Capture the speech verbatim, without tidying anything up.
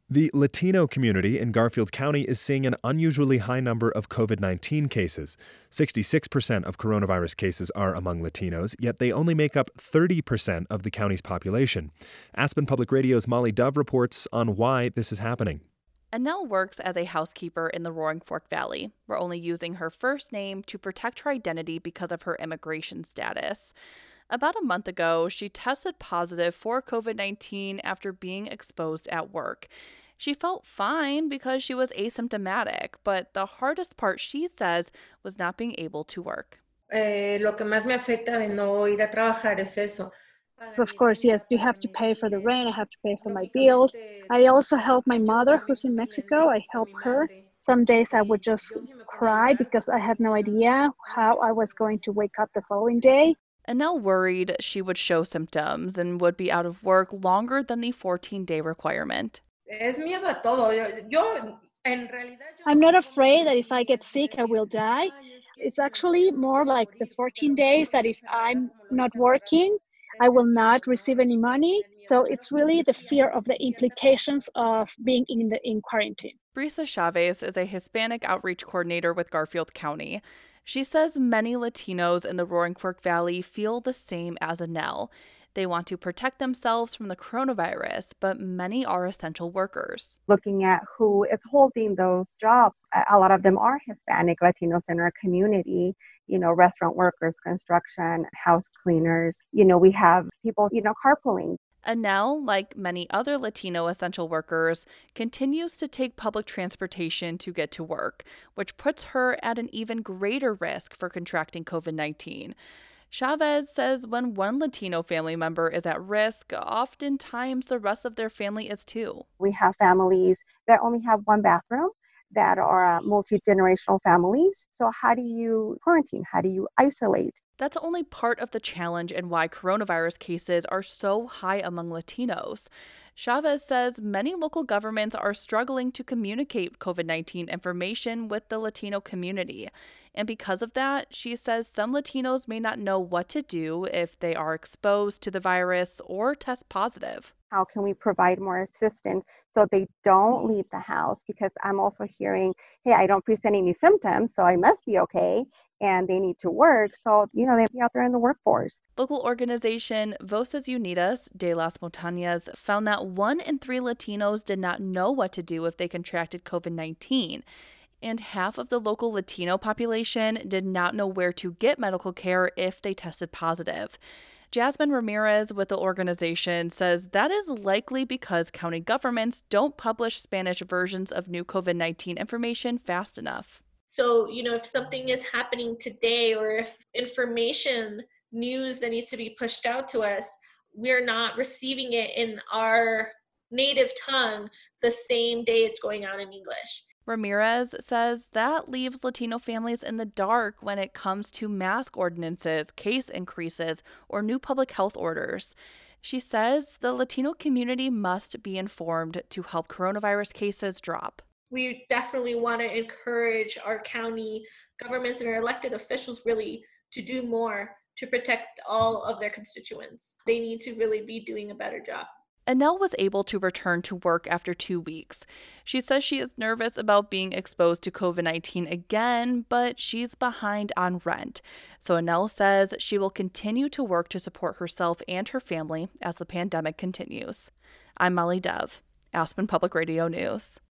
The Latino community in Garfield County is seeing an unusually high number of COVID nineteen cases. sixty-six percent of coronavirus cases are among Latinos, yet they only make up thirty percent of the county's population. Aspen Public Radio's Molly Dove reports on why this is happening. Annelle works as a housekeeper in the Roaring Fork Valley. We're only using her first name to protect her identity because of her immigration status. About a month ago, she tested positive for COVID nineteen after being exposed at work. She felt fine because she was asymptomatic, but the hardest part, she says, was not being able to work. Eh, lo que más me afecta de no ir a trabajar es eso. Pagar Of mi course, yes, renta, we pagar have to mis pay for the biles. rent. I have to pay for my bills. Lógicamente, I also help my ayudo mother a mi who's in familia en Mexico. I México, a help mi her. madre. Some days I would Eh, just yo sí me pongo a cry llorar because I porque had no decía, idea no how I puedo was going to regresar. wake up the following day. Annelle worried she would show symptoms and would be out of work longer than the fourteen-day requirement. Es miedo a todo. Yo, yo, en realidad, yo I'm no not tengo miedo afraid de that if I salir, get así sick, I decir, will die. ay, es que It's si me actually enfermo more voy a like the morir, porque a fourteen lo mejor days con that una if enfermedad, I'm como lo not dije hace rato, working, I es will el not miedo, ¿no? receive Es, any es money. el miedo. So Pero it's sí, really the sí hay fear of the cierta implications preocupación. of being in the in quarantine. Brisa Chavez is a Hispanic outreach coordinator with Garfield County. She says many Latinos in the Roaring Fork Valley feel the same as Annelle. They want to protect themselves from the coronavirus, but many are essential workers. Looking at who is holding those jobs, a a lot of them are Hispanic, Latinos in our community, you know, restaurant workers, construction, house cleaners. You know, we have people, you know, carpooling. Annelle, like many other Latino essential workers, continues to take public transportation to get to work, which puts her at an even greater risk for contracting COVID nineteen. Chavez says when one Latino family member is at risk, oftentimes the rest of their family is too. We have families that only have one bathroom that are uh, multi-generational families. So how do you quarantine? How do you isolate? That's only part of the challenge and why coronavirus cases are so high among Latinos. Chavez says many local governments are struggling to communicate COVID nineteen information with the Latino community. And because of that, she says some Latinos may not know what to do if they are exposed to the virus or test positive. How can we provide more assistance so they don't leave the house? Because I'm also hearing, hey, I don't present any symptoms, so I must be okay. And they need to work. So, you know, they have to be out there in the workforce. Local organization Voces Unidas de las Montañas found that one in three Latinos did not know what to do if they contracted COVID nineteen. And half of the local Latino population did not know where to get medical care if they tested positive. Jasmine Ramirez with the organization says that is likely because county governments don't publish Spanish versions of new COVID nineteen information fast enough. So, you know, if something is happening today or if information, news that needs to be pushed out to us, we're not receiving it in our native tongue the same day it's going out in English. Ramirez says that leaves Latino families in the dark when it comes to mask ordinances, case increases, or new public health orders. She says the Latino community must be informed to help coronavirus cases drop. We definitely want to encourage our county governments and our elected officials really to do more to protect all of their constituents. They need to really be doing a better job. Annelle was able to return to work after two weeks. She says she is nervous about being exposed to COVID nineteen again, but she's behind on rent. So Annelle says she will continue to work to support herself and her family as the pandemic continues. I'm Molly Dove, Aspen Public Radio News.